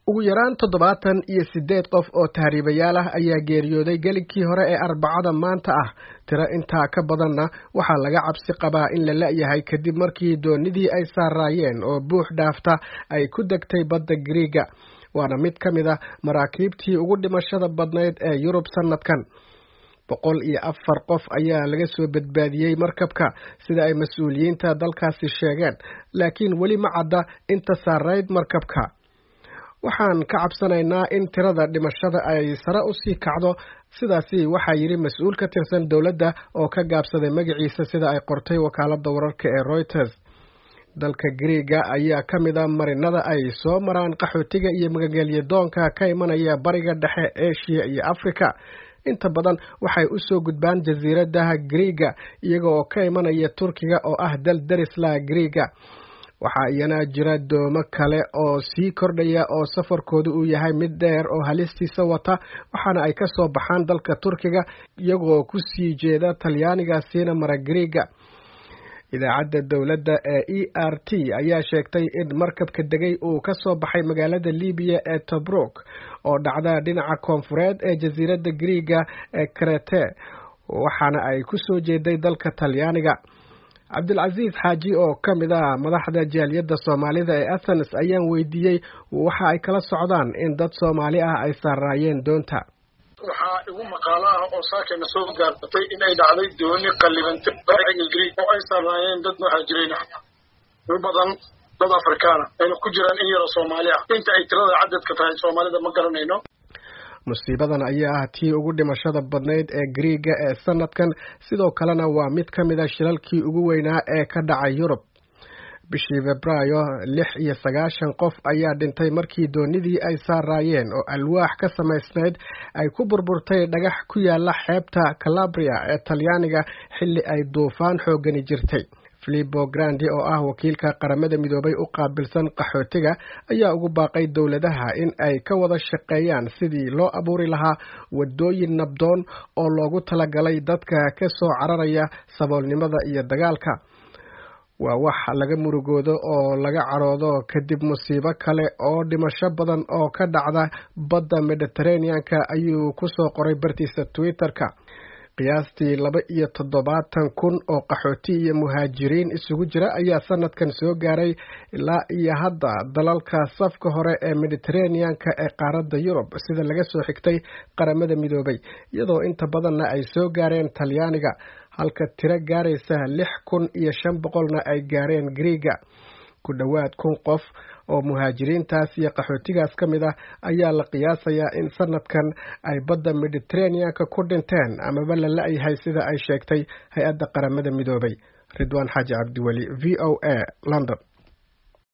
ugu yaraan 78 qof oo tahriibayaal ah ayaa geeriyooday gelinkii hore ee Arbacada maanta ah. Tiro intaa ka badanna waxaa laga cabsi qabaa in la la'yahay kadib markii doonidii ay saarayeen oo buux dhaafta ay ku degtay badda Greega. Waana mid ka mid ah maraakiibtii ugu dhimashada badnayd ee Yurub sanadkan. 104 qof ayaa laga soo badbaadiyay markabka sida ay mas'uuliyiinta dalkaasi sheegeen, laakiin weli ma cadda inta saarayd markabka. Waxaan ka cabsanaynaa in tirada dhimashada ay sare u sii kacdo, sidaasi waxaa yiri mas'uul ka tirsan dawladda oo ka gaabsaday magaciisa sida ay qortay wakaaladda wararka ee Reuters. Dalka Greega ayaa ka mid ah marinada ay soo maraan qaxootiga iyo magaalyadoonka ka imanaya bariga dhexe, Asia iyo Afrika. Inta badan waxay u soo gudbaan jasiiradaha Greega iyaga oo ka imanaya Turkiga oo ah dal daris la Greega. Waxaa iyana jira doomo kale oo sii kordhaya oo safarkoodu uu yahay mid dheer oo halistiisa wata, waxaana ay ka soo baxaan dalka Turkiga iyagoo ku sii jeeda Talyaaniga siina mara Greega. Idaacadda dawladda ee ERT ayaa sheegtay in markabka degay uu ka soo baxay magaalada Liibiya ee Tobruk oo dhacda dhinaca koonfureed ee jasiiradda Greega ee Crete, waxaana ay ku soo jeeday dalka Talyaaniga. Cabdilcasiis Xaaji oo ka mid ah madaxda jaaliyadda Soomaalida ee Athens ayaan weydiiyey waxa ay kala socdaan in dad Soomaali ah ay saarayeen doonta. waxaa igu maqaalo ah oo saakayna soo gaartay in ay dhacday dooni qallibantay bariga Greek oo ay saarayeen dad muhaajiriin ah u badan dad Afrikaan ah ay ku jiraan in yar Soomaali ah. Inta ay tirada cadadka tahay Soomaalida ma garanayno. Musiibadan ayaa ah tii ugu dhimashada badnayd ee Greega ee sanadkan, sidoo kalena waa mid ka mid ah shilalkii ugu weynaa ee ka dhacay Yurub. Bishii Febraayo 96 qof ayaa dhintay markii doonidii ay saarayeen oo alwaax ka samaysnayd ay ku burburtay dhagax ku yaala xeebta Calabria ee Talyaaniga xilli ay duufaan xoogani jirtay. Filippo Grandi oo ah wakiilka qaramada midoobay u qaabilsan qaxootiga ayaa ugu baaqay dawladaha in ay ka wada shaqeeyaan sidii loo abuuri lahaa wadooyin nabdoon oo loogu talagalay dadka ka soo cararaya saboolnimada iyo dagaalka. Waa wax laga murugoodo oo laga caroodo kadib musiibo kale oo dhimasho badan oo ka dhacda badda Mediterranean-ka, ayuu ku soo qoray bartiisa Twitter-ka. Qiyaastii 72,000 oo qaxooti iyo muhaajiriin isugu jira ayaa sanadkan soo gaaray ilaa iyo hadda dalalka safka hore ee Mediterranean-ka ee qaaradda Yurub sida laga soo xigtay qaramada midoobay, iyadoo inta badanna ay soo gaareen Talyaaniga, halka tiro gaaraysa 6,500 ay gaareen Greega. Ku dhawaad 1,000 qof oo muhaajiriintaas iyo qaxootigaas ka mid ah ayaa la qiyaasayaa in sanadkan ay badda Mediterranean-ka ku dhinteen amaba la la'yahay sida ay sheegtay hay-adda qaramada midoobay. Ridwaan Xaaji Cabdiweli, VOA, London.